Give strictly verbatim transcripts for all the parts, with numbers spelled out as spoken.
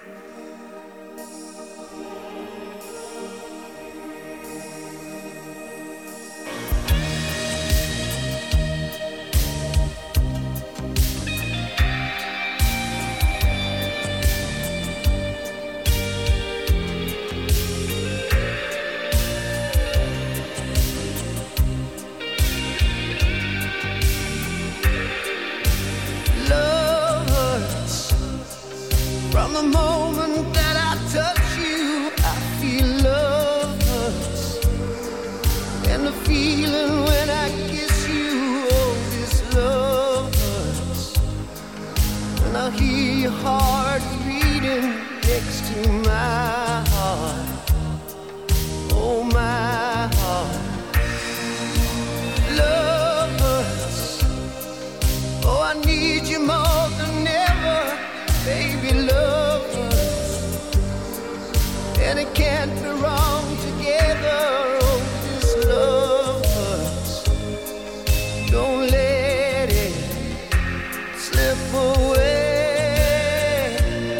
From the moment that I touch you, I feel love hurts. And the feeling when I kiss you, oh, this love hurts. When I hear your heart beating next to my heart, oh, my heart. Love hurts. Oh, I need you more than ever. Baby, love us, and it can't be wrong together. Oh, this love hurts. Don't let it slip away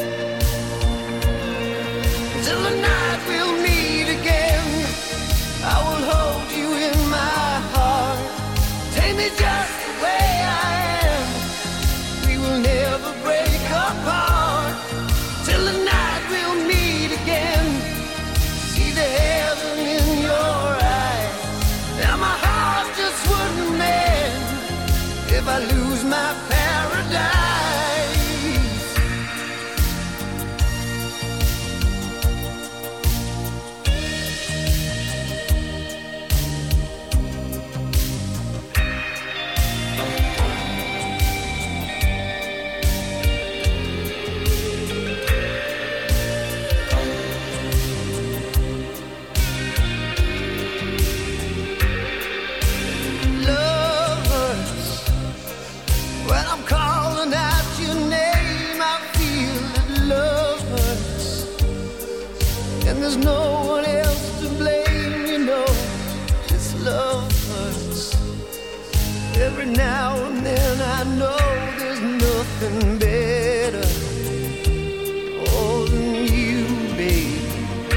till the night we'll meet again. I will hold you in my heart. Take me just the way I am. We will never break apart till the night we'll meet again. See the heaven in your eyes. Now my heart just wouldn't mend if I lose my paradise. There's no one else to blame, you know. This love hurts. Every now and then I know there's nothing better, oh, than you, babe.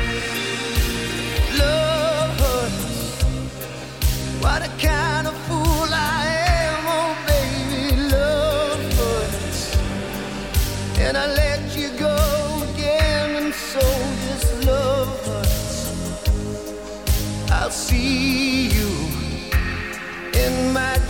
Love hurts. What a kind of fool I am, oh, baby. Love hurts. And I let you go again, and so this love hurts. I'll see you in my